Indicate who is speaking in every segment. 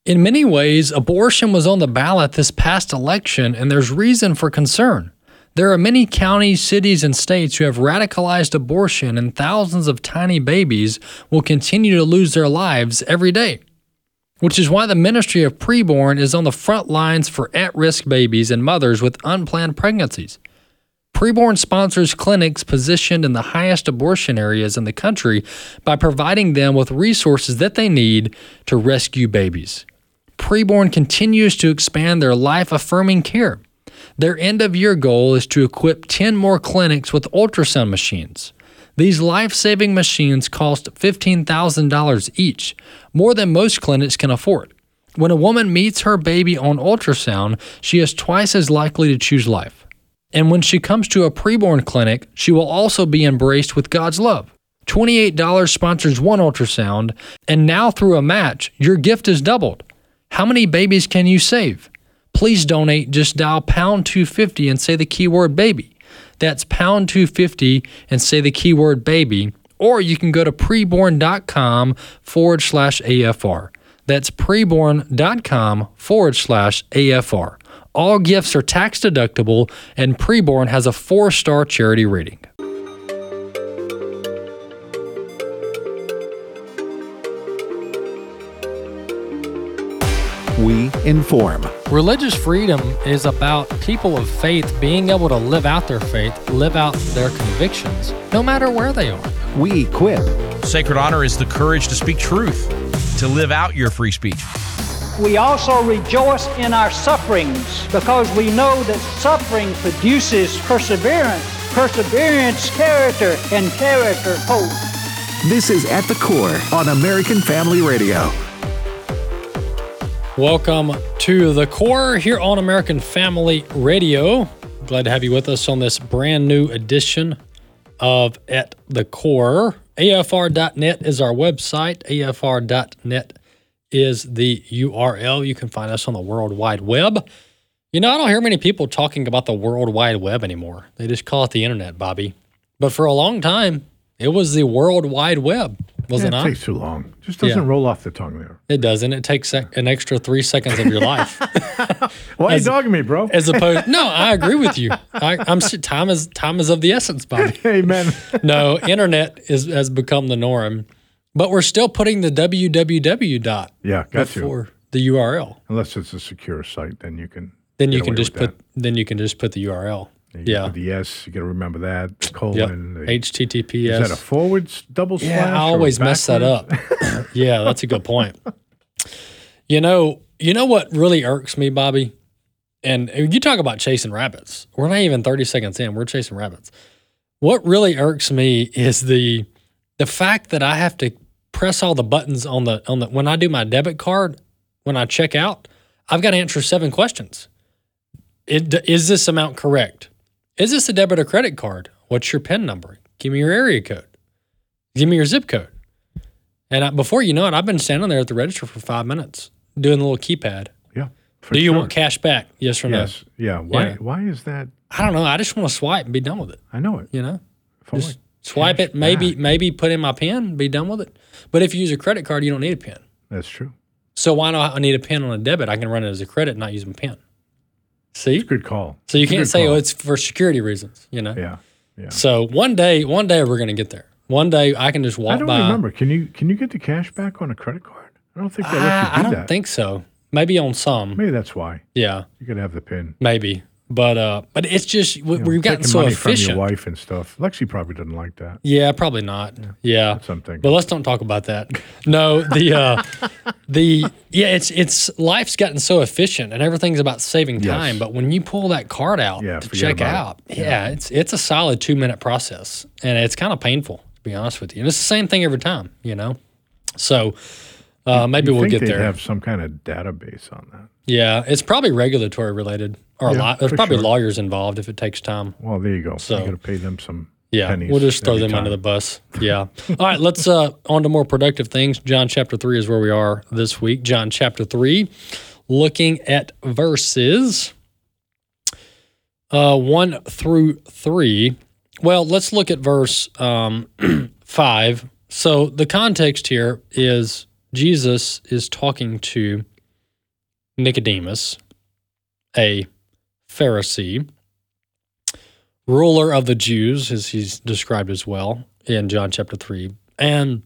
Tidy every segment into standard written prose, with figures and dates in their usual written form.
Speaker 1: In many ways, abortion was on the ballot this past election, and there's reason for concern. There are many counties, cities, and states who have radicalized abortion, and thousands of tiny babies will continue to lose their lives every day, which is why the Ministry of Preborn is on the front lines for at-risk babies and mothers with unplanned pregnancies. Preborn sponsors clinics positioned in the highest abortion areas in the country by providing them with resources that they need to rescue babies. Preborn continues to expand their life-affirming care. Their end-of-year goal is to equip 10 more clinics with ultrasound machines. These life-saving machines cost $15,000 each, more than most clinics can afford. When a woman meets her baby on ultrasound, she is twice as likely to choose life. And when she comes to a preborn clinic, she will also be embraced with God's love. $28 sponsors one ultrasound, and now through a match, your gift is doubled. How many babies can you save? Please donate. Just dial pound 250 and say the keyword baby. That's pound 250 and say the keyword baby. Or you can go to preborn.com/AFR. That's preborn.com/AFR. All gifts are tax deductible, and Preborn has a 4-star charity rating.
Speaker 2: We inform.
Speaker 1: Religious freedom is about people of faith being able to live out their faith, live out their convictions, no matter where they are.
Speaker 2: We equip.
Speaker 3: Sacred honor is the courage to speak truth, to live out your free speech.
Speaker 4: We also rejoice in our sufferings because we know that suffering produces perseverance, perseverance, character, and character, hope.
Speaker 2: This is At the Core on American Family Radio.
Speaker 1: Welcome to The Core here on American Family Radio. Glad to have you with us on this brand new edition of At the Core. AFR.net is our website. AFR.net is the URL. You can find us on the World Wide Web. You know, I don't hear many people talking about the World Wide Web anymore. They just call it the internet, Bobby. But for a long time, it was the World Wide Web, was it not?
Speaker 5: It takes too long. It just doesn't roll off the tongue there.
Speaker 1: It doesn't. It takes an extra 3 seconds of your life.
Speaker 5: Why are you dogging me, bro?
Speaker 1: As opposed, no, I agree with you. Time is of the essence, Bobby.
Speaker 5: Amen.
Speaker 1: No, internet has become the norm, but we're still putting the www dot before the URL.
Speaker 5: Unless it's a secure site, then you can.
Speaker 1: You can just put the URL.
Speaker 5: Yeah. The S, you got to remember that. Colon.
Speaker 1: HTTPS.
Speaker 5: Is that a forward double slash?
Speaker 1: Yeah, I always mess that up. Yeah, that's a good point. You know what really irks me, Bobby? And you talk about chasing rabbits. We're not even 30 seconds in. We're chasing rabbits. What really irks me is the fact that I have to press all the buttons on the when I do my debit card, when I check out, I've got to answer 7 questions. Is this amount correct? Is this a debit or credit card? What's your PIN number? Give me your area code. Give me your zip code. And before you know it, I've been standing there at the register for 5 minutes doing the little keypad.
Speaker 5: Yeah.
Speaker 1: Do you want cash back? Yes or no?
Speaker 5: Yes. Yeah. Why is that?
Speaker 1: I don't know. I just want to swipe and be done with it.
Speaker 5: I know it.
Speaker 1: You know? Just swipe it, maybe put in my PIN, be done with it. But if you use a credit card, you don't need a PIN.
Speaker 5: That's true.
Speaker 1: So why do I need a PIN on a debit? I can run it as a credit and not use my PIN. See?
Speaker 5: It's a good call.
Speaker 1: So you can't say, it's for security reasons, you know?
Speaker 5: Yeah.
Speaker 1: So one day we're going to get there. One day I can just walk by.
Speaker 5: I don't remember. Can you get the cash back on a credit card? I don't think they let you do that.
Speaker 1: I don't think so. Maybe on some.
Speaker 5: Maybe that's why.
Speaker 1: Yeah.
Speaker 5: You got to have the PIN.
Speaker 1: Maybe. But it's just, we've gotten so
Speaker 5: money
Speaker 1: efficient.
Speaker 5: From your wife and stuff. Lexi probably doesn't like that.
Speaker 1: Yeah, probably not. Yeah.
Speaker 5: That's something.
Speaker 1: But let's don't talk about that. No, it's life's gotten so efficient and everything's about saving time. But when you pull that card out to check out, it's a solid 2-minute process. And it's kind of painful, to be honest with you. And it's the same thing every time, you know? So maybe we'll get there.
Speaker 5: They have some kind of database on that.
Speaker 1: Yeah, it's probably regulatory related. Or there's probably lawyers involved if it takes time.
Speaker 5: Well, there you go.
Speaker 1: So
Speaker 5: you got to pay them some pennies.
Speaker 1: We'll just throw them under the bus. Yeah. All right, let's on to more productive things. John chapter 3 is where we are this week. John chapter 3, looking at verses 1 through 3. Well, let's look at verse 5. So the context here is Jesus is talking to Nicodemus, a Pharisee, ruler of the Jews, as he's described as well in John chapter 3. And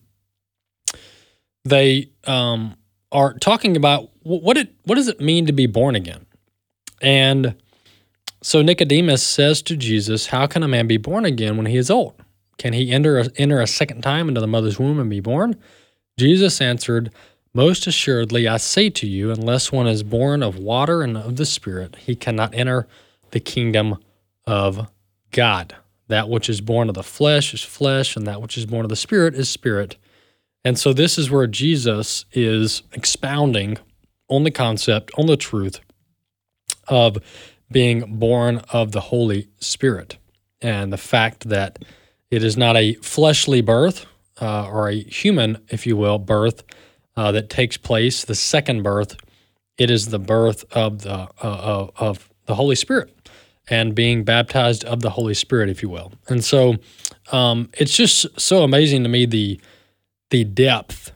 Speaker 1: they are talking about what does it mean to be born again? And so Nicodemus says to Jesus, how can a man be born again when he is old? Can he enter a second time into the mother's womb and be born? Jesus answered, most assuredly, I say to you, unless one is born of water and of the Spirit, he cannot enter the kingdom of God. That which is born of the flesh is flesh, and that which is born of the Spirit is spirit. And so this is where Jesus is expounding on the concept, on the truth of being born of the Holy Spirit, and the fact that it is not a fleshly birth or a human, if you will, birth that takes place, the second birth. It is the birth of the Holy Spirit and being baptized of the Holy Spirit, if you will. And so it's just so amazing to me the depth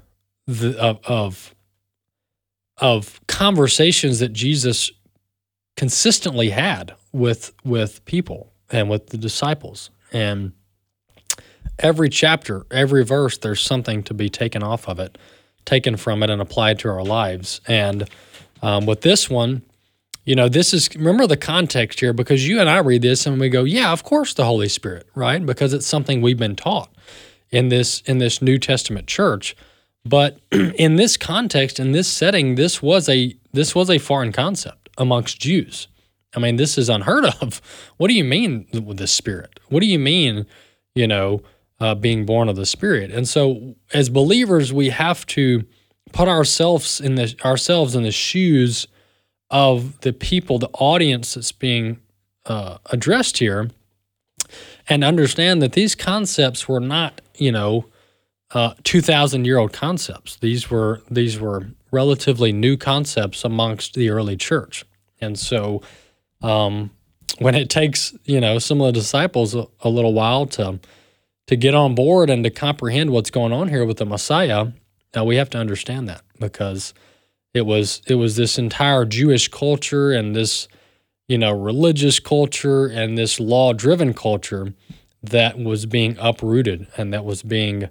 Speaker 1: of conversations that Jesus consistently had with people and with the disciples. And every chapter, every verse, there's something to be taken from it and applied to our lives. And with this one, remember the context here, because you and I read this and we go, yeah, of course the Holy Spirit, right? Because it's something we've been taught in this New Testament church. But in this context, in this setting, this was a foreign concept amongst Jews. I mean, this is unheard of. What do you mean with the Spirit? What do you mean, being born of the Spirit? And so, as believers, we have to put ourselves in the shoes of the people, the audience that's being addressed here, and understand that these concepts were not, 2,000-year-old concepts. These were relatively new concepts amongst the early church. And so, when it takes, some of the disciples a little while to get on board and to comprehend what's going on here with the Messiah, now we have to understand that, because it was this entire Jewish culture and this, religious culture and this law-driven culture that was being uprooted and that was being,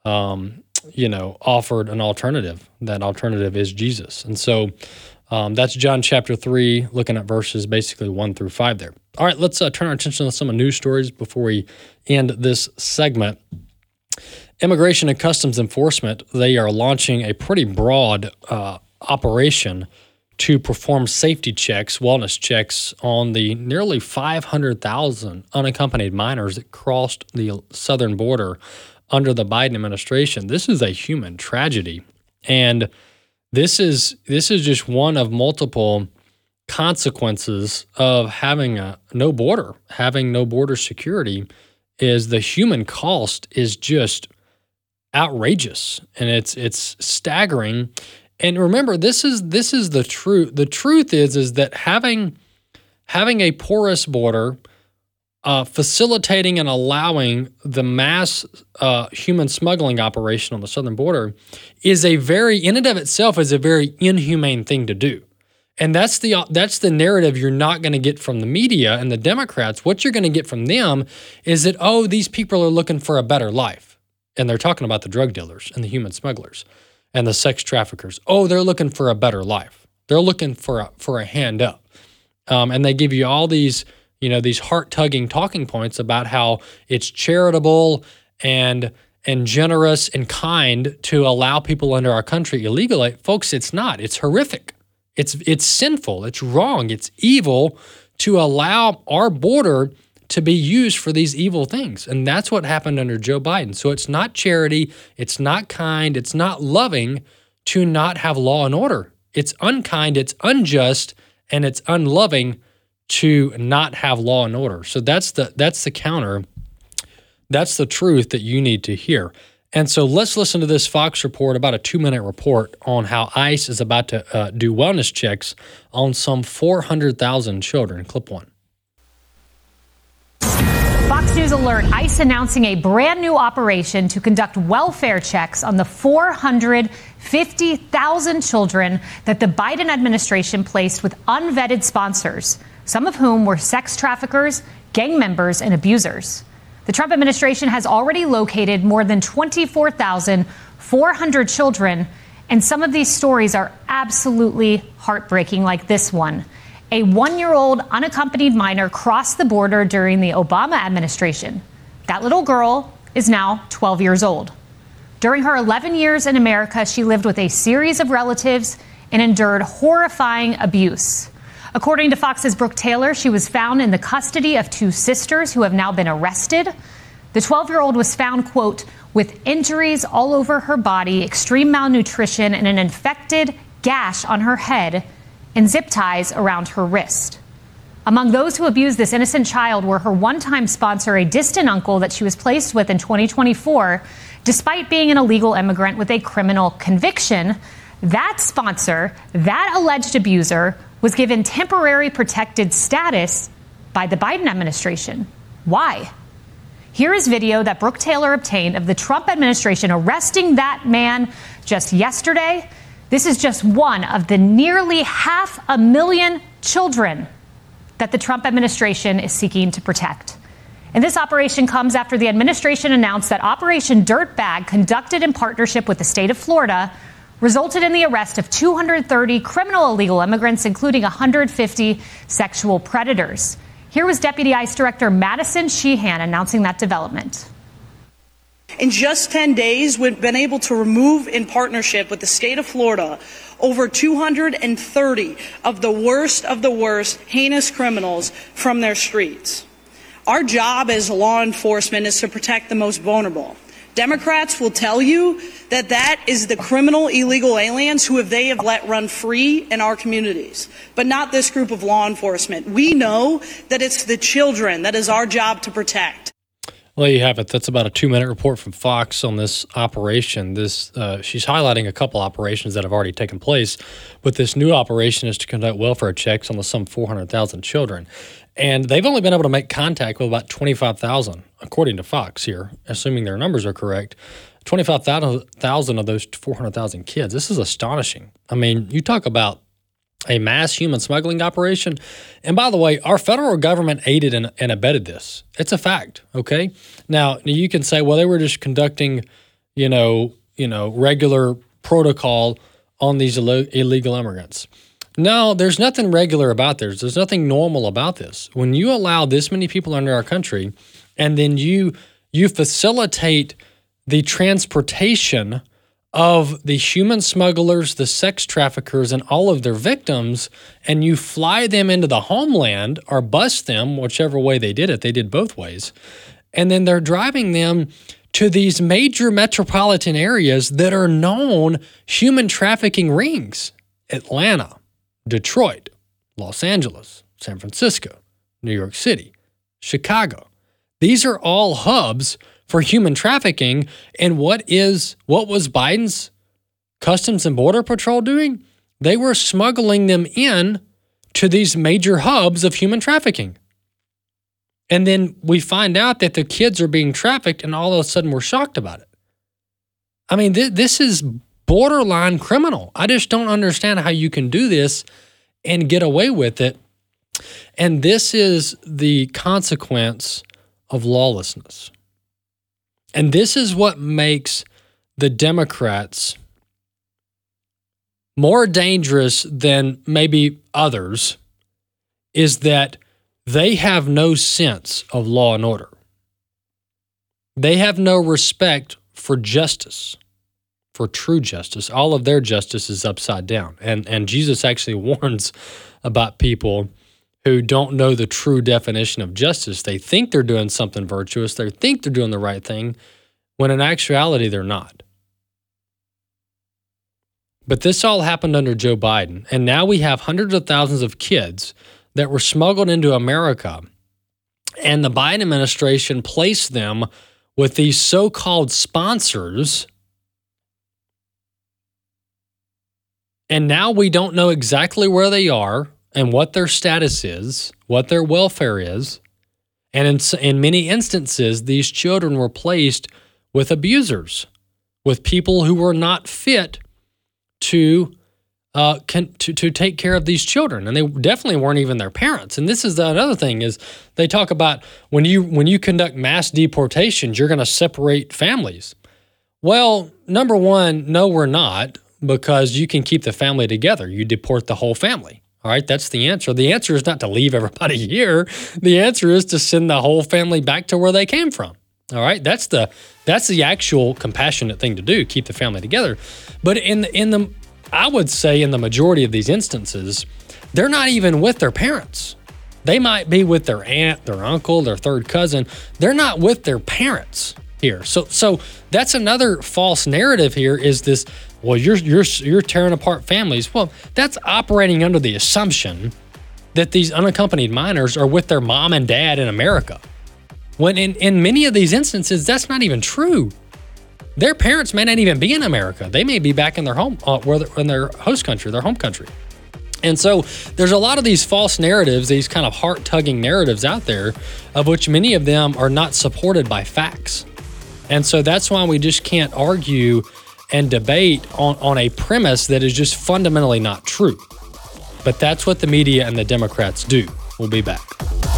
Speaker 1: offered an alternative. That alternative is Jesus. And so that's John chapter 3, looking at verses basically 1 through 5 there. All right, let's turn our attention to some news stories before we end this segment. Immigration and Customs Enforcement, they are launching a pretty broad operation to perform safety checks, wellness checks on the nearly 500,000 unaccompanied minors that crossed the southern border under the Biden administration. This is a human tragedy, and this is just one of multiple consequences of having no border security. Is the human cost is just outrageous, and it's staggering. And remember, this is the truth. The truth is that having a porous border, facilitating and allowing the mass human smuggling operation on the southern border is in and of itself is a very inhumane thing to do. And that's the narrative you're not going to get from the media and the Democrats. What you're going to get from them is that, these people are looking for a better life. And they're talking about the drug dealers and the human smugglers and the sex traffickers. They're looking for a better life. They're looking for a hand up. And they give you all these, these heart-tugging talking points about how it's charitable and generous and kind to allow people into our country illegally. Folks, it's not. It's horrific. It's sinful. It's wrong. It's evil to allow our border to be used for these evil things. And that's what happened under Joe Biden. So it's not charity, it's not kind, it's not loving to not have law and order. It's unkind, it's unjust, and it's unloving to not have law and order. So that's the counter. That's the truth that you need to hear. And so let's listen to this Fox report, about a 2-minute report on how ICE is about to do wellness checks on some 400,000 children. Clip 1.
Speaker 6: Fox Fox News alert, ICE announcing a brand new operation to conduct welfare checks on the 450,000 children that the Biden administration placed with unvetted sponsors, some of whom were sex traffickers, gang members, and abusers. The Trump administration has already located more than 24,400 children, and some of these stories are absolutely heartbreaking, like this one. A 1-year-old unaccompanied minor crossed the border during the Obama administration. That little girl is now 12 years old. During her 11 years in America, she lived with a series of relatives and endured horrifying abuse. According to Fox's Brooke Taylor, she was found in the custody of 2 sisters who have now been arrested. The 12-year-old was found, quote, with injuries all over her body, extreme malnutrition, and an infected gash on her head, and zip ties around her wrist. Among those who abused this innocent child were her one-time sponsor, a distant uncle that she was placed with in 2024, despite being an illegal immigrant with a criminal conviction. That sponsor, that alleged abuser, was given temporary protected status by the Biden administration. Why? Here is video that Brooke Taylor obtained of the Trump administration arresting that man just yesterday. This is just one of the nearly 500,000 children that the Trump administration is seeking to protect. And this operation comes after the administration announced that Operation Dirtbag, conducted in partnership with the state of Florida, resulted in the arrest of 230 criminal illegal immigrants, including 150 sexual predators. Here was Deputy ICE Director Madison Sheehan announcing that development.
Speaker 7: In just 10 days, we've been able to remove, in partnership with the state of Florida, over 230 of the worst heinous criminals from their streets. Our job as law enforcement is to protect the most vulnerable. Democrats will tell you that that is the criminal illegal aliens who they have let run free in our communities, but not this group of law enforcement. We know that it's the children that is our job to protect.
Speaker 1: Well, there you have it. That's about a 2-minute report from Fox on this operation. She's highlighting a couple operations that have already taken place, but this new operation is to conduct welfare checks on the some 400,000 children. And they've only been able to make contact with about 25,000, according to Fox here, assuming their numbers are correct. 25,000 of those 400,000 kids. This is astonishing. I mean, you talk about a mass human smuggling operation. And by the way, our federal government aided and abetted this. It's a fact, okay? Now, you can say, well, they were just conducting, regular protocol on these illegal immigrants. No, there's nothing regular about this. There's nothing normal about this. When you allow this many people into our country and then you facilitate the transportation of the human smugglers, the sex traffickers, and all of their victims, and you fly them into the homeland or bus them, whichever way they did it. They did both ways. And then they're driving them to these major metropolitan areas that are known human trafficking rings: Atlanta, Detroit, Los Angeles, San Francisco, New York City, Chicago. These are all hubs for human trafficking. And what was Biden's Customs and Border Patrol doing? They were smuggling them in to these major hubs of human trafficking. And then we find out that the kids are being trafficked, and all of a sudden we're shocked about it. I mean, this is borderline criminal. I just don't understand how you can do this and get away with it. And this is the consequence of lawlessness. And this is what makes the Democrats more dangerous than maybe others, is that they have no sense of law and order. They have no respect for justice, for true justice. All of their justice is upside down. And Jesus actually warns about people who don't know the true definition of justice. They think they're doing something virtuous. They think they're doing the right thing, when in actuality, they're not. But this all happened under Joe Biden. And now we have hundreds of thousands of kids that were smuggled into America. And the Biden administration placed them with these so-called sponsors. And now we don't know exactly where they are and what their status is, what their welfare is. And in many instances, these children were placed with abusers, with people who were not fit to take care of these children, and they definitely weren't even their parents. And this is another thing: is they talk about when you conduct mass deportations, you're going to separate families. Well, number one, no, we're not, because you can keep the family together. You deport the whole family. All right, that's the answer. The answer is not to leave everybody here. The answer is to send the whole family back to where they came from. All right, that's the actual compassionate thing to do, keep the family together. But I would say in the majority of these instances, they're not even with their parents. They might be with their aunt, their uncle, their third cousin. They're not with their parents here. So that's another false narrative here, is this, well, you're tearing apart families. Well, that's operating under the assumption that these unaccompanied minors are with their mom and dad in America. When in many of these instances, that's not even true. Their parents may not even be in America. They may be back in their home, in their host country, their home country. And so there's a lot of these false narratives, these kind of heart-tugging narratives out there, of which many of them are not supported by facts. And so that's why we just can't argue and debate on a premise that is just fundamentally not true. But that's what the media and the Democrats do. We'll be back.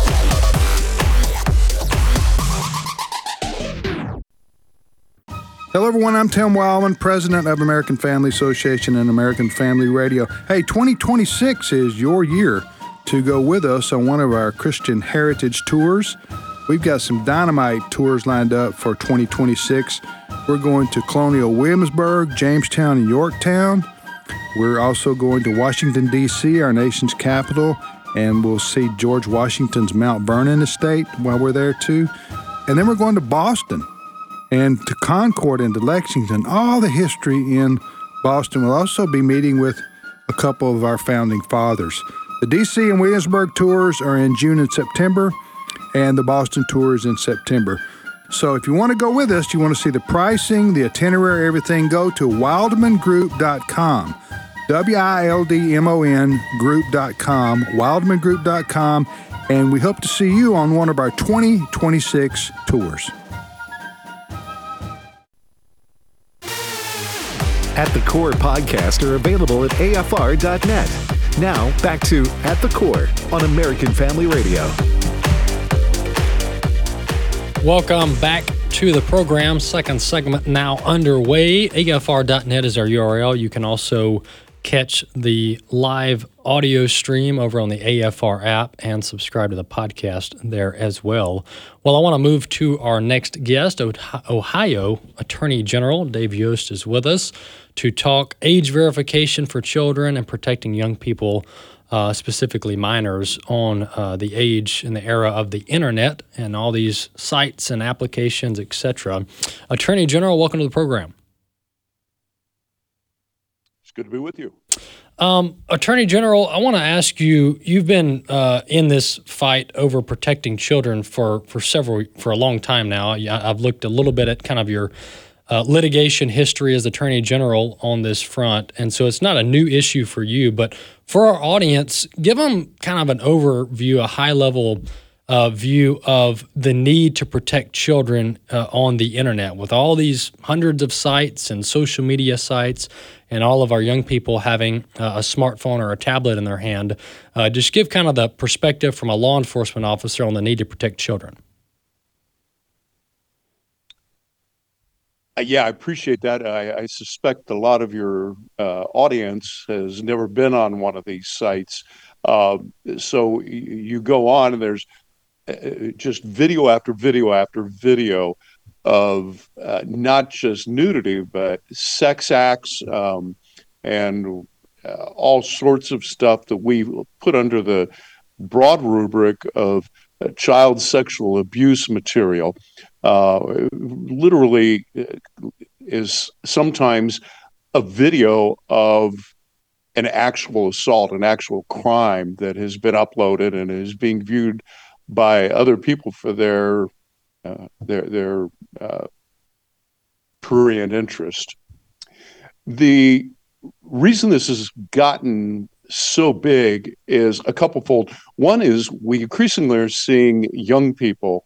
Speaker 8: Hello, everyone. I'm Tim Wildman, president of American Family Association and American Family Radio. Hey, 2026 is your year to go with us on one of our Christian Heritage Tours. We've got some dynamite tours lined up for 2026. We're going to Colonial Williamsburg, Jamestown, and Yorktown. We're also going to Washington, D.C., our nation's capital, and we'll see George Washington's Mount Vernon estate while we're there, too. And then we're going to Boston and to Concord and to Lexington, all the history in Boston. We'll also be meeting with a couple of our founding fathers. The D.C. and Williamsburg tours are in June and September, and the Boston tour is in September. So if you want to go with us, you want to see the pricing, the itinerary, everything, go to wildmangroup.com, WILDMON group.com, wildmangroup.com, and we hope to see you on one of our 2026 tours.
Speaker 2: At the Core podcasts are available at AFR.net. Now, back to At the Core on American Family Radio.
Speaker 1: Welcome back to the program. Second segment now underway. AFR.net is our URL. You can also catch the live audio stream over on the AFR app and subscribe to the podcast there as well. Well, I want to move to our next guest. Ohio Attorney General Dave Yost is with us to talk age verification for children and protecting young people, specifically minors, on the age and the era of the internet and all these sites and applications, etc. Attorney General, welcome to the program.
Speaker 9: It's good to be with you.
Speaker 1: Attorney General, I want to ask you, you've been in this fight over protecting children for a long time now. I've looked a little bit at kind of your litigation history as Attorney General on this front, and so it's not a new issue for you, but for our audience, give them kind of an overview, a high-level view of the need to protect children on the internet with all these hundreds of sites and social media sites and all of our young people having a smartphone or a tablet in their hand. Just give kind of the perspective from a law enforcement officer on the need to protect children.
Speaker 9: Yeah, I appreciate that. I suspect a lot of your audience has never been on one of these sites. So you go on and there's just video after video after video of not just nudity, but sex acts and all sorts of stuff that we put under the broad rubric of child sexual abuse material. Literally is sometimes a video of an actual assault, an actual crime that has been uploaded and is being viewed by other people for their prurient interest. The reason this has gotten so big is a couplefold. One is we increasingly are seeing young people,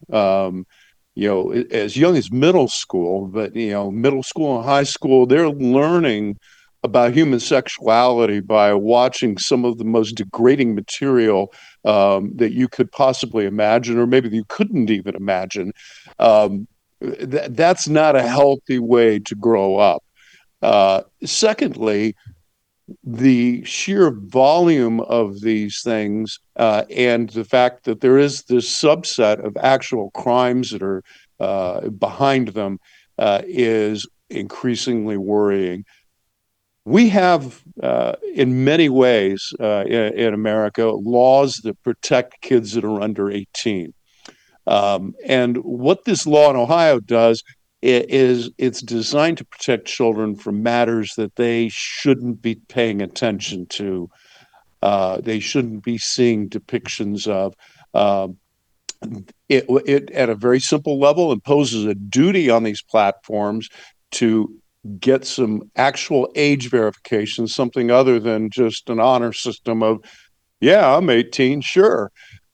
Speaker 9: as young as middle school, but middle school and high school, they're learning about human sexuality by watching some of the most degrading material that you could possibly imagine, or maybe you couldn't even imagine. That's not a healthy way to grow up. Secondly, the sheer volume of these things and the fact that there is this subset of actual crimes that are behind them is increasingly worrying. We have, in many ways in America, laws that protect kids that are under 18. And what this law in Ohio does is it's designed to protect children from matters that they shouldn't be paying attention to. They shouldn't be seeing depictions of. It at a very simple level imposes a duty on these platforms to get some actual age verification, something other than just an honor system of, yeah, I'm 18, sure.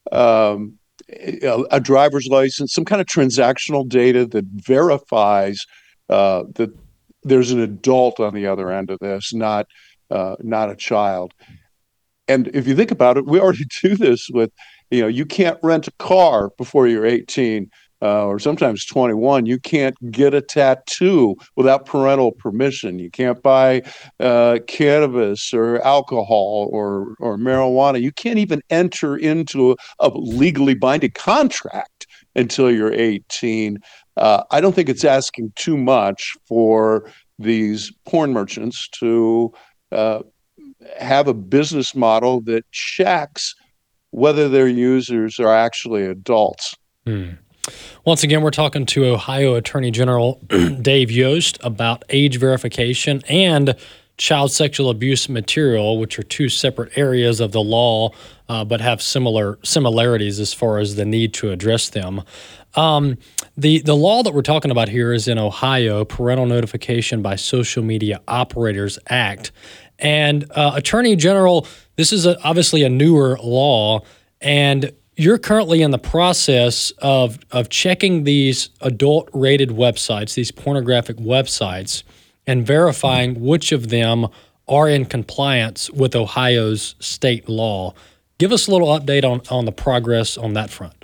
Speaker 9: A driver's license, some kind of transactional data that verifies that there's an adult on the other end of this, not a child. And if you think about it, we already do this with, you can't rent a car before you're 18 or sometimes 21. You can't get a tattoo without parental permission. You can't buy cannabis or alcohol or marijuana. You can't even enter into a legally binding contract until you're 18. I don't think it's asking too much for these porn merchants to have a business model that checks whether their users are actually adults.
Speaker 1: Once again, we're talking to Ohio Attorney General Dave Yost about age verification and child sexual abuse material, which are two separate areas of the law, but have similarities as far as the need to address them. The law that we're talking about here is in Ohio, Parental Notification by Social Media Operators Act. And Attorney General, this is obviously a newer law, and you're currently in the process of checking these adult-rated websites, these pornographic websites, and verifying which of them are in compliance with Ohio's state law. Give us a little update on the progress on that front.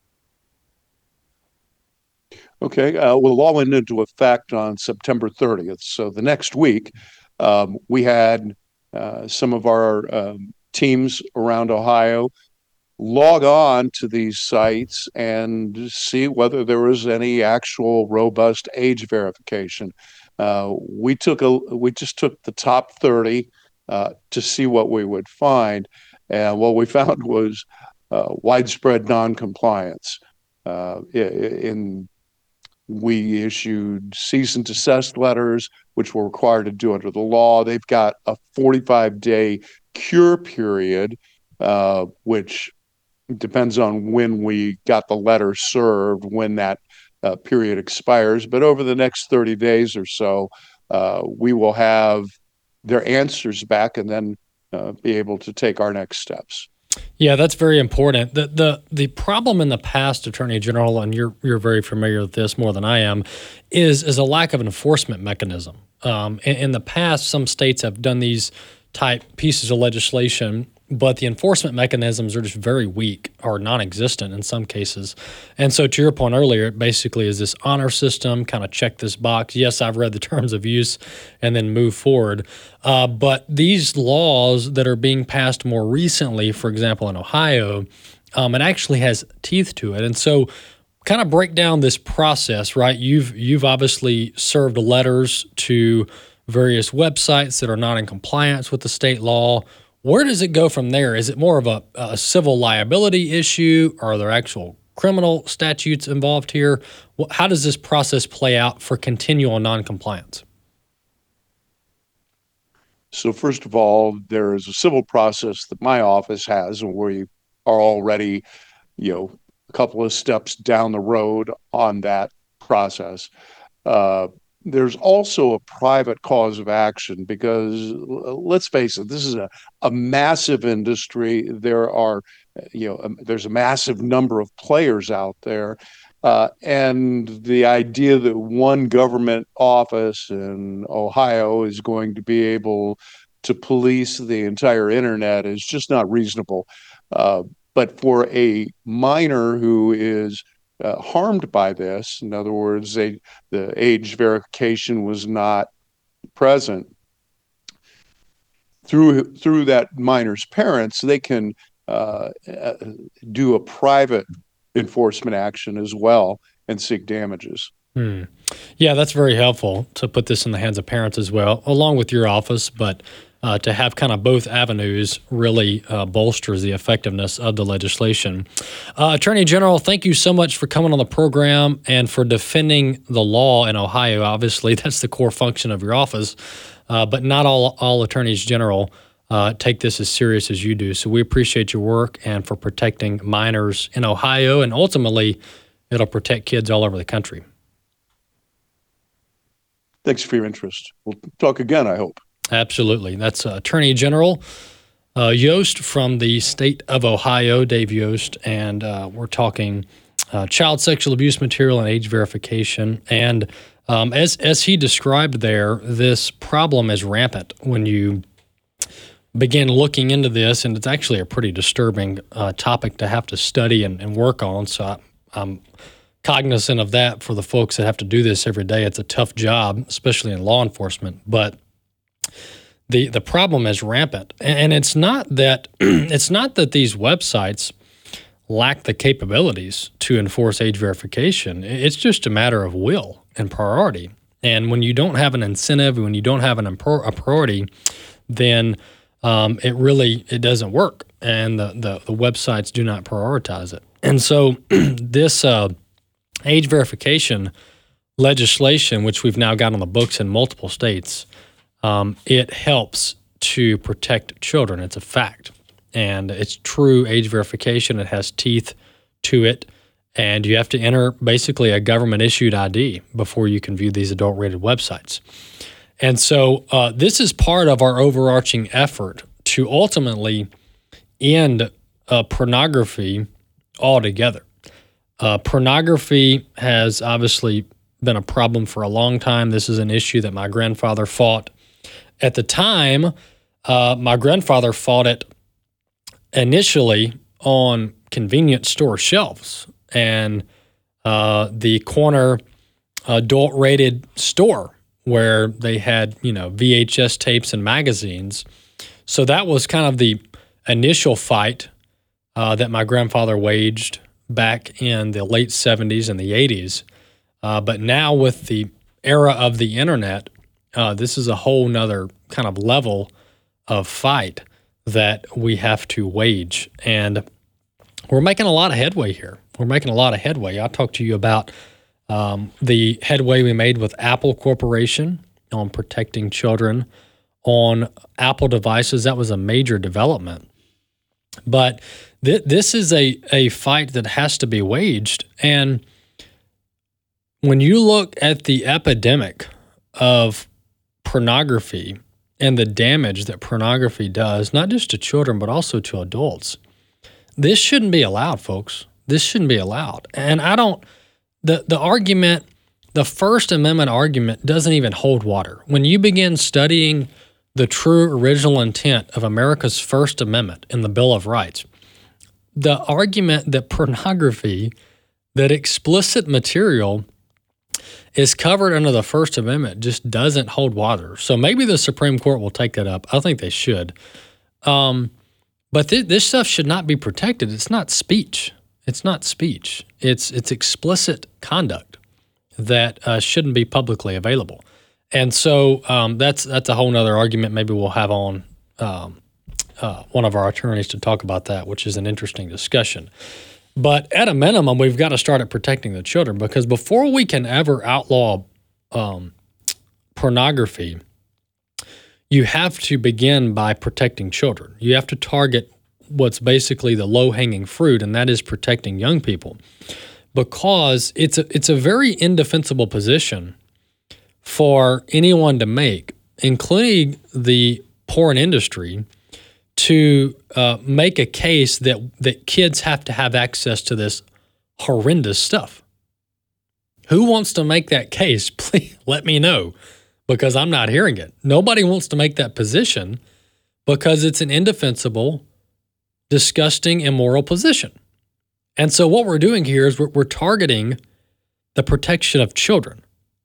Speaker 9: Okay. Well, the law went into effect on September 30th. So the next week, we had some of our teams around Ohio log on to these sites and see whether there was any actual robust age verification. We just took the top 30 to see what we would find, and what we found was widespread noncompliance. We issued cease and desist letters, which we're required to do under the law. They've got a 45-day cure period, which depends on when we got the letter served, when that period expires. But over the next 30 days or so, we will have their answers back and then be able to take our next steps.
Speaker 1: Yeah, that's very important. The problem in the past, Attorney General, and you're very familiar with this more than I am, is a lack of an enforcement mechanism. In the past, some states have done these type pieces of legislation, but the enforcement mechanisms are just very weak or non-existent in some cases. And so to your point earlier, it basically is this honor system, kind of check this box. Yes, I've read the terms of use and then move forward. But these laws that are being passed more recently, for example, in Ohio, it actually has teeth to it. And so kind of break down this process, right? You've obviously served letters to various websites that are not in compliance with the state law. Where does it go from there? Is it more of a civil liability issue? Or are there actual criminal statutes involved here? How does this process play out for continual noncompliance?
Speaker 9: So first of all, there is a civil process that my office has, and we are already, a couple of steps down the road on that process. there's also a private cause of action because let's face it, this is a massive industry. There's a massive number of players out there. And the idea that one government office in Ohio is going to be able to police the entire internet is just not reasonable. But for a minor who is harmed by this, in other words, the age verification was not present, through that minor's parents, they can do a private enforcement action as well and seek damages.
Speaker 1: Yeah, that's very helpful to put this in the hands of parents as well, along with your office, but to have kind of both avenues really bolsters the effectiveness of the legislation. Attorney General, thank you so much for coming on the program and for defending the law in Ohio. Obviously, that's the core function of your office, but not all attorneys general take this as serious as you do. So we appreciate your work and for protecting minors in Ohio, and ultimately, it'll protect kids all over the country.
Speaker 9: Thanks for your interest. We'll talk again, I hope.
Speaker 1: Absolutely. That's Attorney General Yost from the state of Ohio, Dave Yost, and we're talking child sexual abuse material and age verification. And as he described there, this problem is rampant when you begin looking into this, and it's actually a pretty disturbing topic to have to study and work on. So I'm cognizant of that for the folks that have to do this every day. It's a tough job, especially in law enforcement. But the problem is rampant, and it's not that these websites lack the capabilities to enforce age verification. It's just a matter of will and priority. And when you don't have an incentive, when you don't have a priority, then it doesn't work, and the websites do not prioritize it. And so this age verification legislation, which we've now got on the books in multiple states, it helps to protect children. It's a fact. And it's true age verification. It has teeth to it. And you have to enter basically a government-issued ID before you can view these adult-rated websites. And so this is part of our overarching effort to ultimately end pornography altogether. Pornography has obviously been a problem for a long time. This is an issue that my grandfather fought. At the time, my grandfather fought it initially on convenience store shelves and the corner adult-rated store where they had, VHS tapes and magazines. So that was kind of the initial fight that my grandfather waged back in the late 70s and the 80s. But now with the era of the internet, this is a whole nother kind of level of fight that we have to wage. And we're making a lot of headway here. I talked to you about the headway we made with Apple Corporation on protecting children on Apple devices. That was a major development. But this is a fight that has to be waged. And when you look at the epidemic of pornography and the damage that pornography does, not just to children, but also to adults, this shouldn't be allowed, folks. This shouldn't be allowed. And the argument, the First Amendment argument doesn't even hold water. When you begin studying the true original intent of America's First Amendment in the Bill of Rights, the argument that pornography, that explicit material is covered under the First Amendment just doesn't hold water. So maybe the Supreme Court will take that up. I think they should. But this stuff should not be protected. It's not speech. It's explicit conduct that shouldn't be publicly available. And so that's a whole nother argument. Maybe we'll have on one of our attorneys to talk about that, which is an interesting discussion. But at a minimum, we've got to start at protecting the children, because before we can ever outlaw pornography, you have to begin by protecting children. You have to target what's basically the low-hanging fruit, and that is protecting young people, because it's a very indefensible position for anyone to make, including the porn industry, to make a case that kids have to have access to this horrendous stuff. Who wants to make that case? Please let me know, because I'm not hearing it. Nobody wants to make that position because it's an indefensible, disgusting, immoral position. And so what we're doing here is we're targeting the protection of children.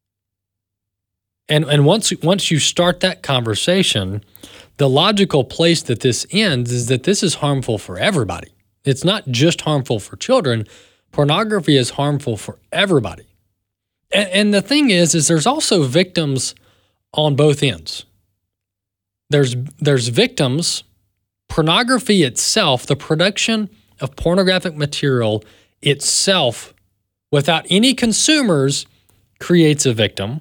Speaker 1: And once you start that conversation, the logical place that this ends is that this is harmful for everybody. It's not just harmful for children. Pornography is harmful for everybody. And the thing is there's also victims on both ends. There's victims. Pornography itself, the production of pornographic material itself, without any consumers, creates a victim.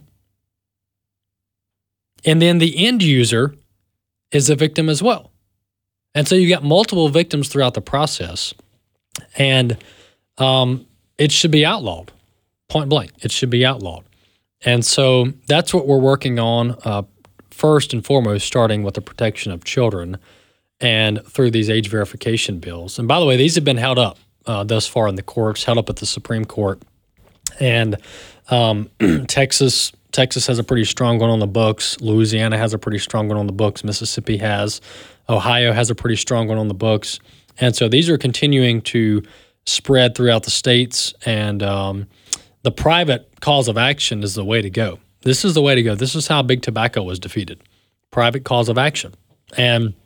Speaker 1: And then the end user is a victim as well. And so you got multiple victims throughout the process. And it should be outlawed, point blank. It should be outlawed. And so that's what we're working on, first and foremost, starting with the protection of children and through these age verification bills. And by the way, these have been held up thus far in the courts, held up at the Supreme Court. And Texas has a pretty strong one on the books. Louisiana has a pretty strong one on the books. Mississippi has. Ohio has a pretty strong one on the books. And so these are continuing to spread throughout the states. And the private cause of action is the way to go. This is the way to go. This is how big tobacco was defeated. Private cause of action. And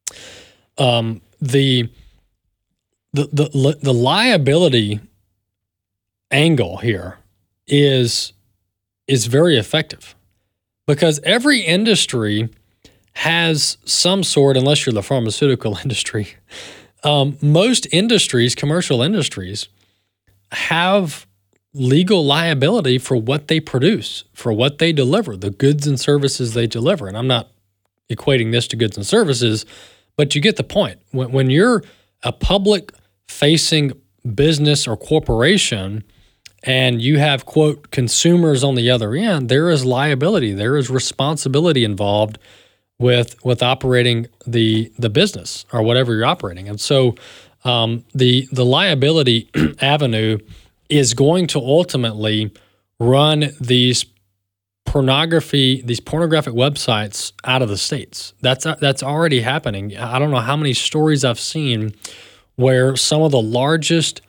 Speaker 1: the liability angle here is very effective, because every industry has some sort, unless you're the pharmaceutical industry, most industries, commercial industries, have legal liability for what they produce, for what they deliver, the goods and services they deliver. And I'm not equating this to goods and services, but you get the point. When you're a public-facing business or corporation and you have, quote, consumers on the other end, there is liability, there is responsibility involved with operating the business or whatever you're operating. And so the liability avenue is going to ultimately run these pornographic websites out of the states. That's already happening. I don't know how many stories I've seen where some of the largest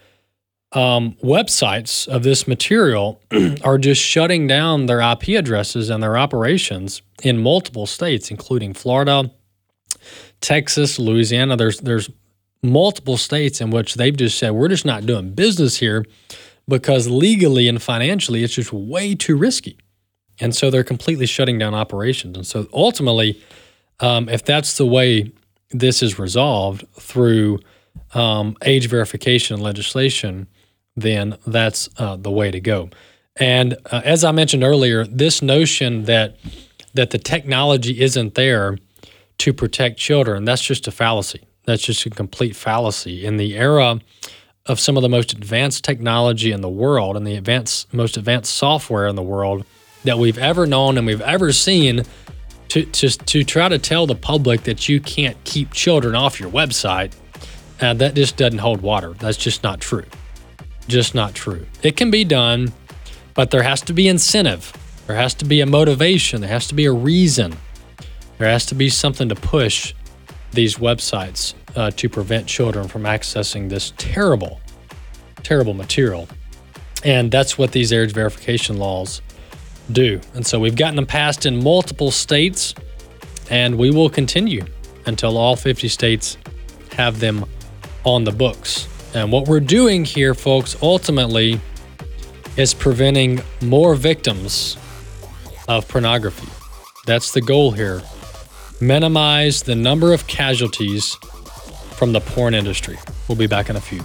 Speaker 1: websites of this material are just shutting down their IP addresses and their operations in multiple states, including Florida, Texas, Louisiana. There's multiple states in which they've just said, we're just not doing business here because legally and financially it's just way too risky. And so they're completely shutting down operations. And so ultimately, if that's the way this is resolved through age verification legislation, then that's the way to go. And as I mentioned earlier, this notion that the technology isn't there to protect children, that's just a fallacy. That's just a complete fallacy. In the era of some of the most advanced technology in the world and the most advanced software in the world that we've ever known and we've ever seen, to try to tell the public that you can't keep children off your website, that just doesn't hold water. That's just not true. Just not true. It can be done, but there has to be incentive. There has to be a motivation. There has to be a reason. There has to be something to push these websites to prevent children from accessing this terrible, terrible material. And that's what these age verification laws do. And so we've gotten them passed in multiple states, and we will continue until all 50 states have them on the books. And what we're doing here, folks, ultimately is preventing more victims of pornography. That's the goal here. Minimize the number of casualties from the porn industry. We'll be back in a few.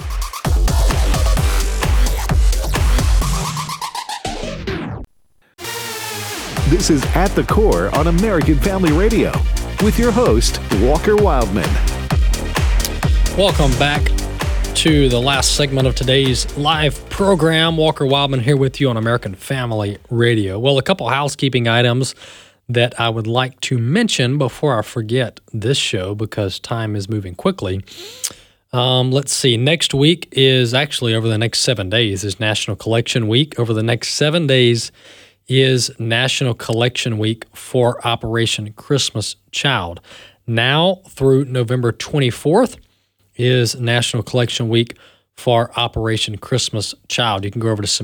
Speaker 2: This is At the Core on American Family Radio with your host, Walker Wildman.
Speaker 1: Welcome back to the last segment of today's live program. Walker Wildman here with you on American Family Radio. Well, a couple housekeeping items that I would like to mention before I forget this show because time is moving quickly. Let's see. Next week is actually over the next 7 days is National Collection Week. Over the next 7 days is National Collection Week for Operation Christmas Child. Now through November 24th is National Collection Week for Operation Christmas Child. You can go over to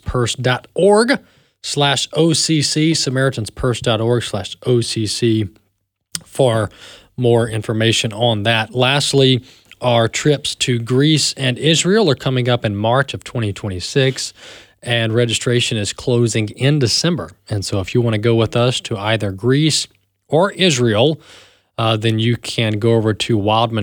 Speaker 1: SamaritansPurse.org/OCC, SamaritansPurse.org/OCC for more information on that. Lastly, our trips to Greece and Israel are coming up in March of 2026, and registration is closing in December. And so if you want to go with us to either Greece or Israel, then you can go over to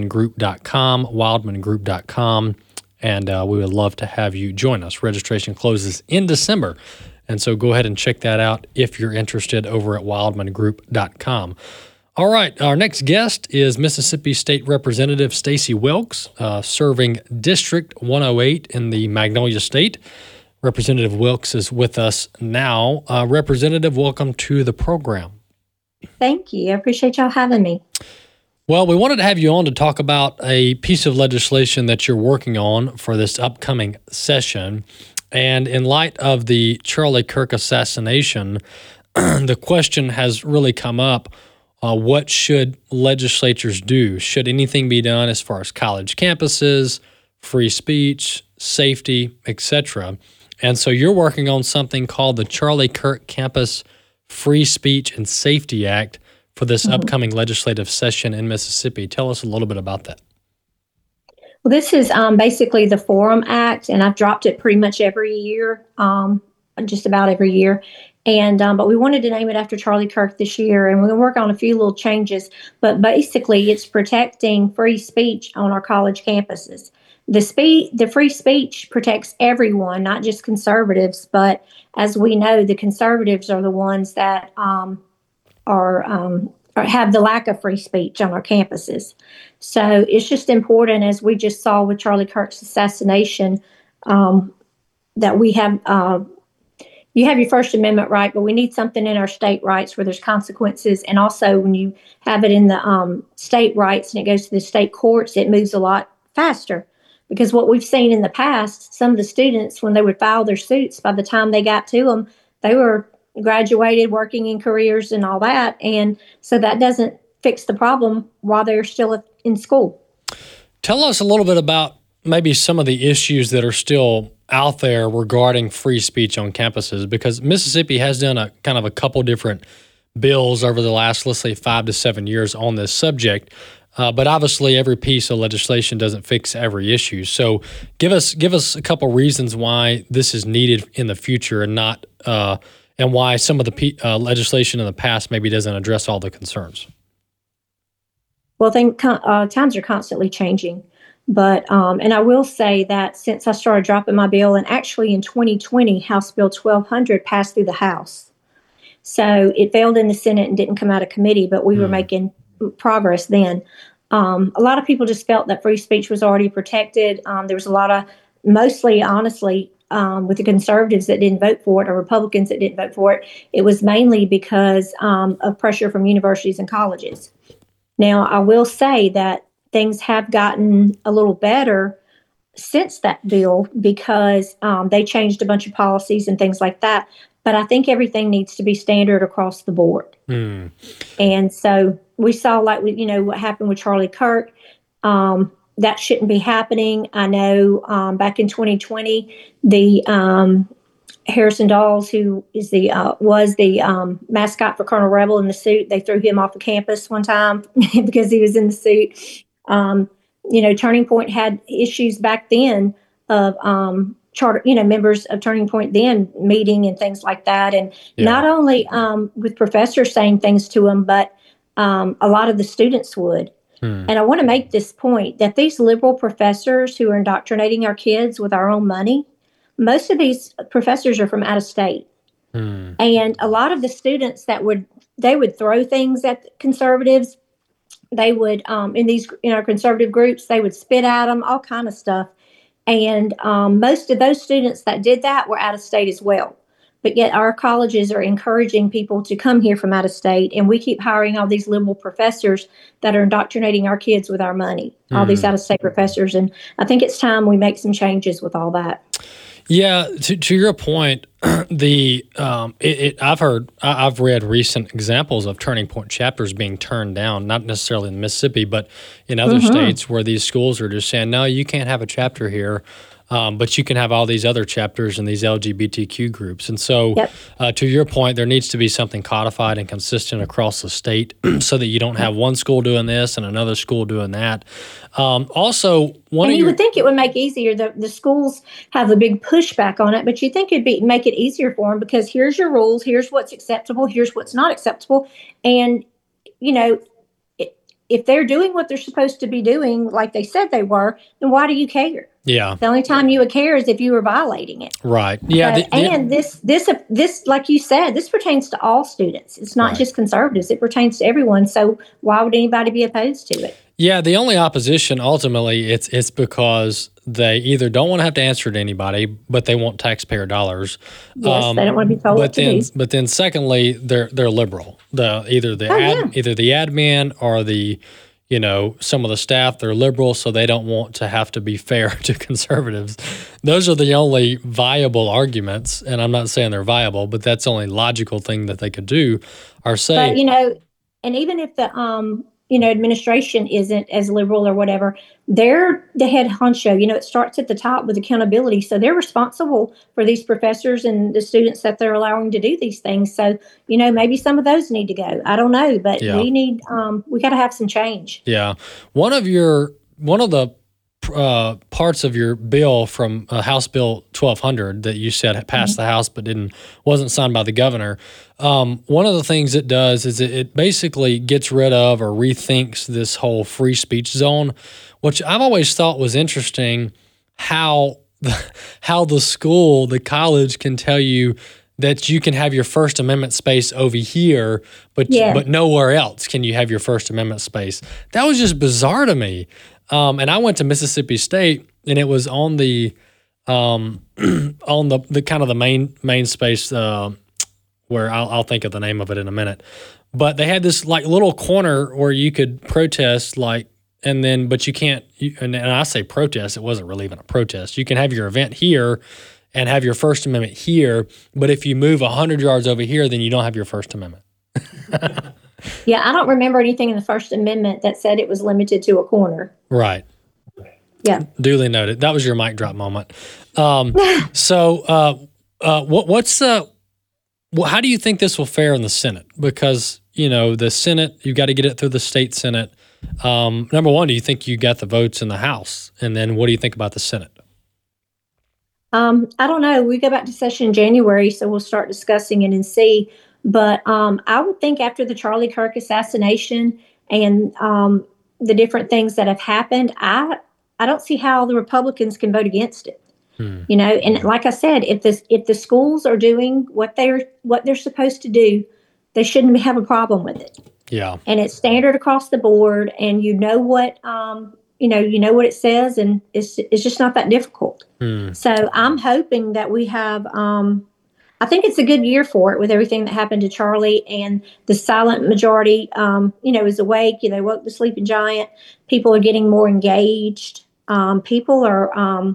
Speaker 1: wildmangroup.com, and we would love to have you join us. Registration closes in December, and so go ahead and check that out if you're interested over at wildmangroup.com. All right, our next guest is Mississippi State Representative Stacey Wilkes, serving District 108 in the Magnolia State. Representative Wilkes is with us now. Representative, welcome to the program.
Speaker 10: Thank you. I appreciate y'all having me.
Speaker 1: Well, we wanted to have you on to talk about a piece of legislation that you're working on for this upcoming session. And in light of the Charlie Kirk assassination, the question has really come up, what should legislatures do? Should anything be done as far as college campuses, free speech, safety, etc.? And so you're working on something called the Charlie Kirk Campus Free Speech and Safety Act for this upcoming legislative session in Mississippi. Tell us a little bit about that.
Speaker 10: Well, this is basically the Forum Act, and I've dropped it pretty much every year, just about every year. And but we wanted to name it after Charlie Kirk this year, and we're going to work on a few little changes. But basically, it's protecting free speech on our college campuses. The free speech protects everyone, not just conservatives, but as we know, the conservatives are the ones that have the lack of free speech on our campuses. So it's just important, as we just saw with Charlie Kirk's assassination, that we have you have your First Amendment right, but we need something in our state rights where there's consequences. And also when you have it in the state rights and it goes to the state courts, it moves a lot faster. Because what we've seen in the past, some of the students, when they would file their suits, by the time they got to them, they were graduated, working in careers and all that. And so that doesn't fix the problem while they're still in school.
Speaker 1: Tell us a little bit about maybe some of the issues that are still out there regarding free speech on campuses, because Mississippi has done a couple different bills over the last, let's say, 5 to 7 years on this subject. But obviously, every piece of legislation doesn't fix every issue. So, give us a couple reasons why this is needed in the future, and not and why some of the legislation in the past maybe doesn't address all the concerns.
Speaker 10: Well, I think times are constantly changing, but and I will say that since I started dropping my bill, and actually in 2020, House Bill 1200 passed through the House, so it failed in the Senate and didn't come out of committee, but we were making progress then. A lot of people just felt that free speech was already protected. There was a lot of, mostly, honestly, with the conservatives that didn't vote for it, or Republicans that didn't vote for it, it was mainly because of pressure from universities and colleges. Now, I will say that things have gotten a little better since that bill, because they changed a bunch of policies and things like that. But I think everything needs to be standard across the board. And so we saw, like, what happened with Charlie Kirk. That shouldn't be happening. I know back in 2020, the Harrison Dawes, who is was the mascot for Colonel Rebel in the suit, they threw him off the campus one time because he was in the suit. Turning Point had issues back then of members of Turning Point then meeting and things like that. And not only with professors saying things to them, but a lot of the students would. And I want to make this point that these liberal professors who are indoctrinating our kids with our own money, most of these professors are from out of state. And a lot of the students they would throw things at conservatives. They would, in our conservative groups, they would spit at them, all kind of stuff. And most of those students that did that were out of state as well. But yet our colleges are encouraging people to come here from out of state. And we keep hiring all these liberal professors that are indoctrinating our kids with our money, all these out of state professors. And I think it's time we make some changes with all that.
Speaker 1: Yeah, to your point, I've read recent examples of Turning Point chapters being turned down, not necessarily in Mississippi, but in other states where these schools are just saying, no, you can't have a chapter here, but you can have all these other chapters and these LGBTQ groups. And so, to your point, there needs to be something codified and consistent across the state so that you don't have one school doing this and another school doing that. Also,
Speaker 10: you would think it would make easier. The schools have a big pushback on it, but you think it'd make it easier for them because here's your rules, here's what's acceptable, here's what's not acceptable. And, you know, if they're doing what they're supposed to be doing, like they said they were, then why do you care?
Speaker 1: Yeah.
Speaker 10: The only time you would care is if you were violating it.
Speaker 1: Right. Yeah.
Speaker 10: And this, like you said, this pertains to all students. It's not just conservatives. It pertains to everyone. So why would anybody be opposed to it?
Speaker 1: Yeah. The only opposition, ultimately, it's because they either don't want to have to answer to anybody, but they want taxpayer dollars.
Speaker 10: Yes, they don't want to be told what to do.
Speaker 1: But then, secondly, they're liberal. Either the admin or the some of the staff, they're liberal, so they don't want to have to be fair to conservatives. Those are the only viable arguments, and I'm not saying they're viable, but that's the only logical thing that they could do or say.
Speaker 10: But, and even if the administration isn't as liberal or whatever, they're the head honcho. It starts at the top with accountability. So they're responsible for these professors and the students that they're allowing to do these things. So, maybe some of those need to go. I don't know, but we got to have some change.
Speaker 1: Yeah. One of the parts of your bill from House Bill 1200 that you said passed the House but wasn't signed by the governor. One of the things it does is it basically gets rid of or rethinks this whole free speech zone, which I've always thought was interesting. How the college can tell you that you can have your First Amendment space over here, but nowhere else can you have your First Amendment space. That was just bizarre to me. And I went to Mississippi State, and it was on the on the kind of the main space where I'll think of the name of it in a minute. But they had this like little corner where you could protest, but you can't. And I say protest, it wasn't really even a protest. You can have your event here and have your First Amendment here, but if you move 100 yards over here, then you don't have your First Amendment.
Speaker 10: Yeah, I don't remember anything in the First Amendment that said it was limited to a corner.
Speaker 1: Right.
Speaker 10: Yeah.
Speaker 1: Duly noted. That was your mic drop moment. How do you think this will fare in the Senate? Because, the Senate, you've got to get it through the state Senate. Number one, do you think you got the votes in the House? And then what do you think about the Senate?
Speaker 10: I don't know. We go back to session in January, so we'll start discussing it and see. But I would think after the Charlie Kirk assassination and the different things that have happened, I don't see how the Republicans can vote against it. And like I said, if the schools are doing what they're supposed to do, they shouldn't have a problem with it.
Speaker 1: Yeah.
Speaker 10: And it's standard across the board, and you know what what it says, and it's just not that difficult. So I'm hoping that we have. I think it's a good year for it with everything that happened to Charlie, and the silent majority, is awake. They woke the sleeping giant. People are getting more engaged. People are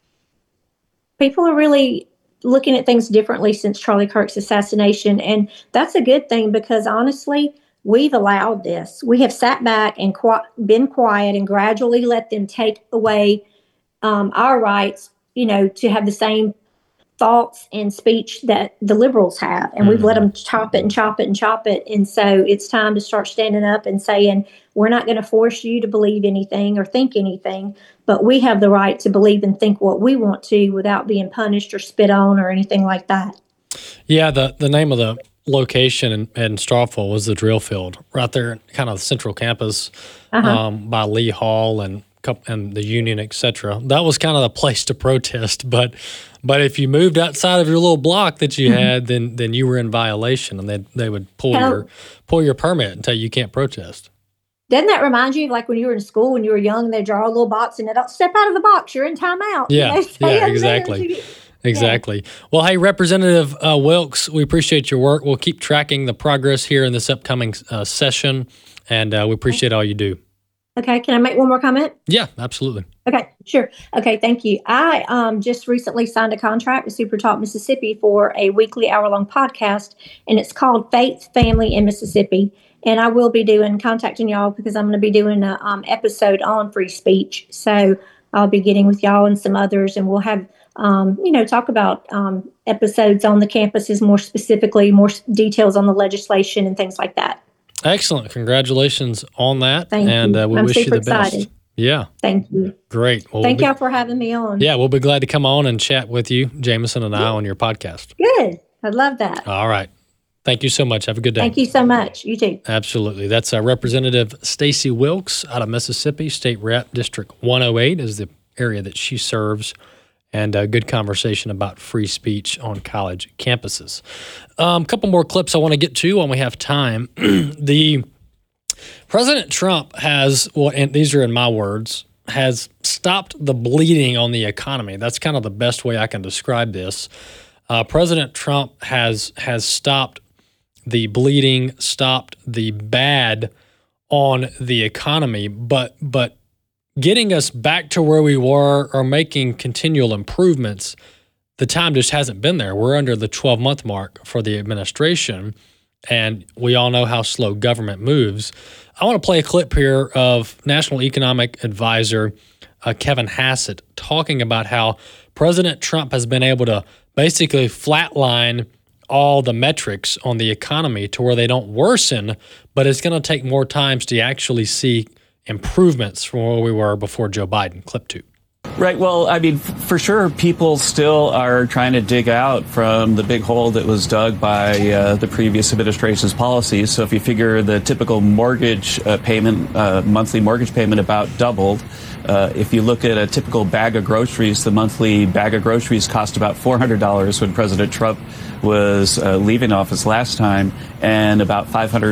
Speaker 10: really looking at things differently since Charlie Kirk's assassination. And that's a good thing because honestly, we've allowed this. We have sat back and been quiet and gradually let them take away our rights, to have the same thoughts and speech that the liberals have. And we've let them chop it and chop it and chop it. And so it's time to start standing up and saying, we're not going to force you to believe anything or think anything, but we have the right to believe and think what we want to without being punished or spit on or anything like that.
Speaker 1: Yeah, the name of the location in Strawful was the drill field right there, kind of the central campus by Lee Hall and the Union, etc. That was kind of the place to protest. But if you moved outside of your little block that you had, then you were in violation, and they would pull your permit and tell you can't protest.
Speaker 10: Doesn't that remind you of like when you were in school, when you were young, and they draw a little box and they don't step out of the box, you're in timeout.
Speaker 1: Yeah,
Speaker 10: yeah,
Speaker 1: exactly. Exactly. Well, hey, Representative Wilkes, we appreciate your work. We'll keep tracking the progress here in this upcoming session, and we appreciate all you do.
Speaker 10: Okay, can I make one more comment?
Speaker 1: Yeah, absolutely.
Speaker 10: Okay, sure. Okay, thank you. I just recently signed a contract with Super Talk Mississippi for a weekly hour-long podcast, and it's called Faith, Family in Mississippi. And I will be contacting y'all because I'm going to be doing an episode on free speech. So I'll be getting with y'all and some others, and we'll have, talk about episodes on the campuses more specifically, more details on the legislation and things like that.
Speaker 1: Excellent. Congratulations on that.
Speaker 10: Thank you.
Speaker 1: And we wish you the
Speaker 10: excited.
Speaker 1: best. Yeah.
Speaker 10: Thank you.
Speaker 1: Great. Well,
Speaker 10: Thank y'all for having me on.
Speaker 1: Yeah, we'll be glad to come on and chat with you, Jameson and I, on your podcast.
Speaker 10: Good. I'd love that.
Speaker 1: All right. Thank you so much. Have a good day.
Speaker 10: Thank you so much. You too.
Speaker 1: Absolutely. That's Representative Stacey Wilkes out of Mississippi, State Rep District 108 is the area that she serves, and a good conversation about free speech on college campuses. A couple more clips I want to get to when we have time. The President Trump has, well, and these are in my words, has stopped the bleeding on the economy. That's kind of the best way I can describe this. President Trump has stopped the bleeding, stopped the bad on the economy, but getting us back to where we were or making continual improvements, the time just hasn't been there. We're under the 12-month mark for the administration, and we all know how slow government moves. I want to play a clip here of National Economic Advisor Kevin Hassett talking about how President Trump has been able to basically flatline all the metrics on the economy to where they don't worsen, but it's going to take more time to actually see improvements from where we were before Joe Biden. Clip 2.
Speaker 11: Right. Well, I mean, for sure, people still are trying to dig out from the big hole that was dug by the previous administration's policies. So if you figure the typical mortgage payment, monthly mortgage payment about doubled. If you look at a typical bag of groceries, the monthly bag of groceries cost about $400 when President Trump was leaving office last time, and about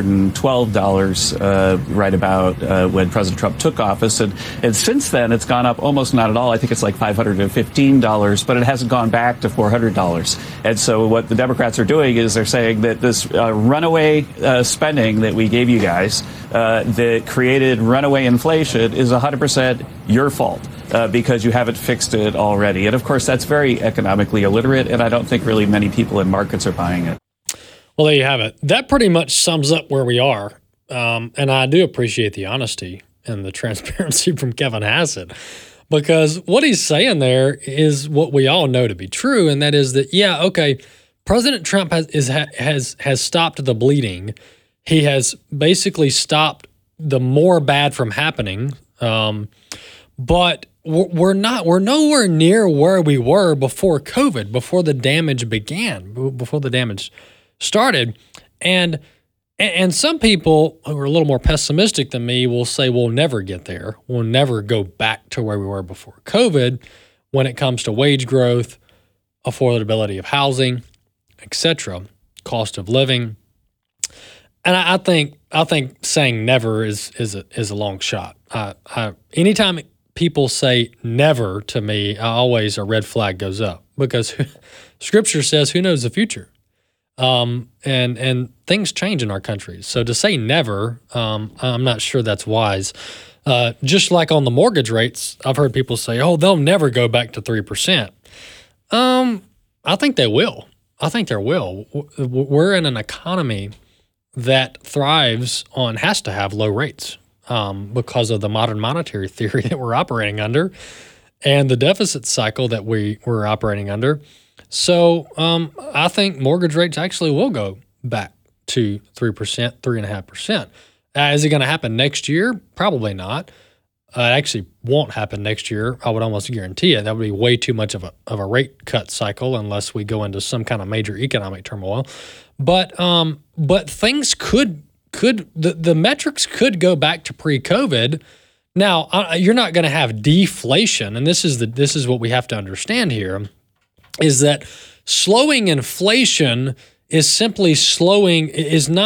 Speaker 11: $512 right about when President Trump took office. And since then, it's gone up almost not at all. I think it's like $515, but it hasn't gone back to $400. And so what the Democrats are doing is they're saying that this runaway spending that we gave you guys that created runaway inflation is 100% your fault. Because you haven't fixed it already. And of course, that's very economically illiterate, and I don't think really many people in markets are buying it.
Speaker 1: Well, there you have it. That pretty much sums up where we are. And I do appreciate the honesty and the transparency from Kevin Hassett, because what he's saying there is what we all know to be true, and that is that, yeah, okay, President Trump has stopped the bleeding. He has basically stopped the more bad from happening, but we're nowhere near where we were before COVID, before the damage began, before the damage started. And some people who are a little more pessimistic than me will say we'll never get there. We'll never go back to where we were before COVID when it comes to wage growth, affordability of housing, etc., cost of living. And I think saying never is a long shot. Anytime people say never to me, always a red flag goes up, because Scripture says, "Who knows the future?" And things change in our country. So to say never, I'm not sure that's wise. Just like on the mortgage rates, I've heard people say, "Oh, they'll never go back to 3%." I think they will. I think there will. We're in an economy that thrives on, has to have low rates. Because of the modern monetary theory that we're operating under and the deficit cycle that we're operating under. So I think mortgage rates actually will go back to 3%, 3.5%. Is it going to happen next year? Probably not. It actually won't happen next year. I would almost guarantee it. That would be way too much of a rate cut cycle unless we go into some kind of major economic turmoil. But things could the metrics could go back to pre-COVID. Now, you're not going to have deflation, and this is what we have to understand here, is that slowing inflation is simply slowing, is not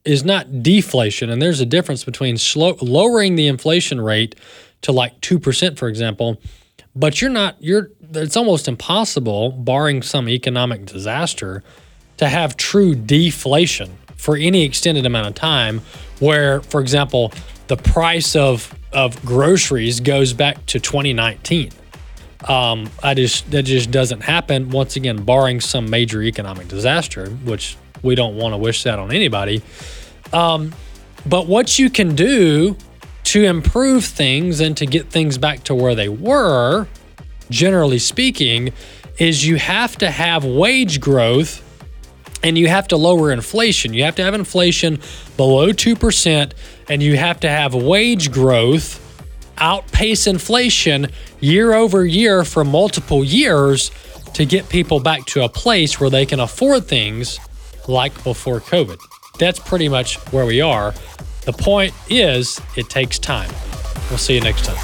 Speaker 1: is not deflation. And there's a difference between lowering the inflation rate to like 2%, for example, but it's almost impossible, barring some economic disaster, to have true deflation for any extended amount of time where, for example, the price of groceries goes back to 2019. That just doesn't happen, once again, barring some major economic disaster, which we don't want to wish that on anybody. But what you can do to improve things and to get things back to where they were, generally speaking, is you have to have wage growth and you have to lower inflation. You have to have inflation below 2%, and you have to have wage growth outpace inflation year over year for multiple years to get people back to a place where they can afford things like before COVID. That's pretty much where we are. The point is, it takes time. We'll see you next time.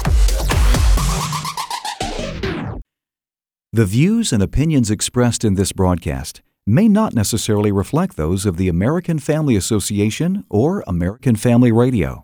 Speaker 12: The views and opinions expressed in this broadcast may not necessarily reflect those of the American Family Association or American Family Radio.